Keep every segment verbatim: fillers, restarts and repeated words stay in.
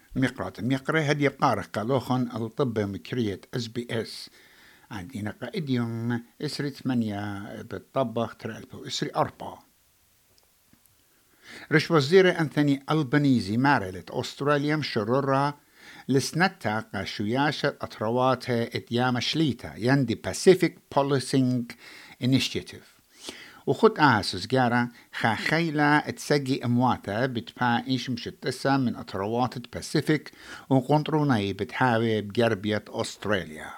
مقرات مقرة هدي بقارخ قالوخن الطب مكرية اس بي اس عندنا قائديوم اسري ثمانية بالطبخ ترالبو اسري أربعة. رش وزير أنثوني ألبانيزي مارلت أستراليا مشررة لسنتا قاشوياشة أطرواتها اتيام شليتا يندي باسيفيك بوليسينج انيشيتيف وخد آسوس جارة خا خيلة تسجي أمواتا بتبايش مشتسة من أطروات الباسيفيك وقنطروني بتحاوي بجربية أستراليا.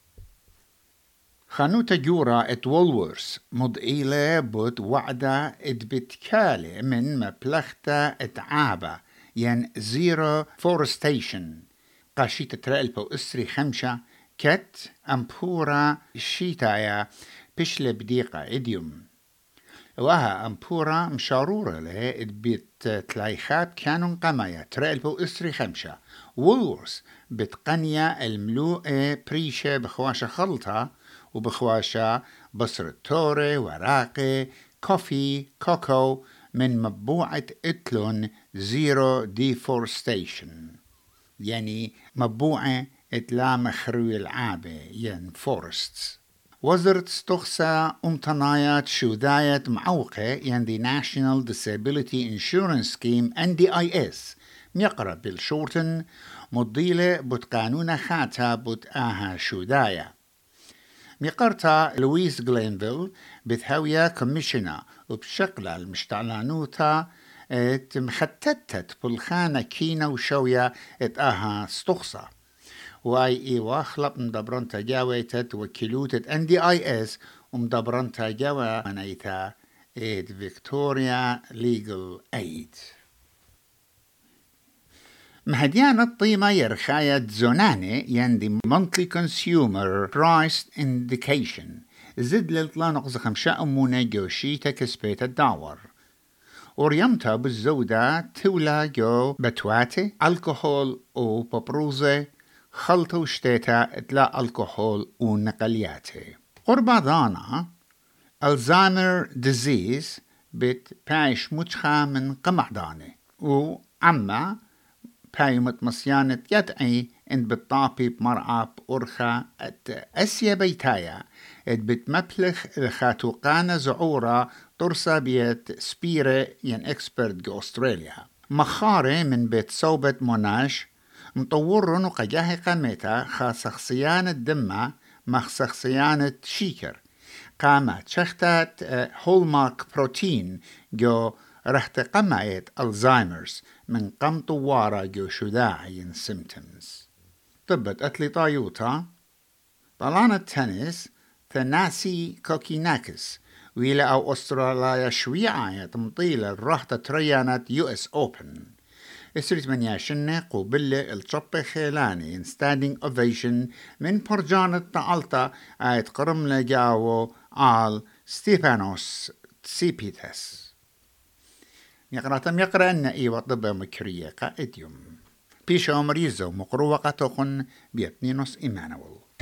خانوتا جورا ات وولورس مضئيلة بود وعدة ات بتكالي من مبلغتا ات عابا ين زيرو فورستيشن قاشيتا ترالبو اسري خمشة كت أمبورا الشيتايا بشل بديقة إديوم وها أمبورا مشارورة له بيت تلايخات كانون قمايا ترالبو اسري خمشة وولورس بتقنيا الملوء بريشة بخواشة خلطة وبخواشة بصرة توري وراقي كوفي كوكو من مبوعة اتلون زيرو ديفورستيشن يعني مبوعة اتلا مخروي العابة ين فورستس. وزرت استخصى امتنايات شوداية معوقة ين دي National Disability Insurance Scheme إن دي آي إس ميقرأ بالشورتن مضيلة بتقانون خاتها بتآها شوداية ميقرتا لويس غلينفيل بثاوية كوميشنا وبشكل المشتعلانوتا مختتت بالخانة كينا وشوية اتآها استخصى واي اي واخلق مدبرنتا جاويتت وكيلوتت ان دي اي اس ومدبرنتا جاوة منيتا ايد فيكتوريا ليجل ايد مهديان الطيمة يرخاية زوناني يندي monthly consumer price indication زد للطلا نقص خمشة أمونة جوشيتا كسبيت الداور وريمتا بالزودة تولا جو بتواتي الكحول و ببروزة خلطة وشتيتا اتلا الكحول ونقلياتي قربا ضانا الزايمر ديزيز بت بايش متخا من قمعداني وعما باي متمسيانة يدعي ان بالطابي بمرعى بأرخا ات اسيا بيتايا ات بتمبلخ الخاتوقانة زعورة ترسى بيت سبيرة ين اكسبرت جو استراليا مخاري من بيت صوبة موناش مطورن وقجاهي قامتا خاصخصيانة دمة مخصخصيانة شيكر قامت شختات هولمارك بروتين جو رحت قمعت الزايمرز من قم طوارة جو شذاعي سيمتومز طبت أتلي طايوتا طلانة تنس ثناسي كوكيناكس ويلا أو أستراليا شويعة مطيلة الرحتة تريانات يو اس أوبن اسرت من ياشنة قوبلة الشبة خيلاني ستاندينج اوفيشن من برجانة تعالتا آيت قرم لجاو آل ستيفانوس تسيبيتس يقرأتم يقرأ أن إيوة طبع مكرية قائديوم بيشو مريزو مقروة قطوخن بيتنينوس إيمانويل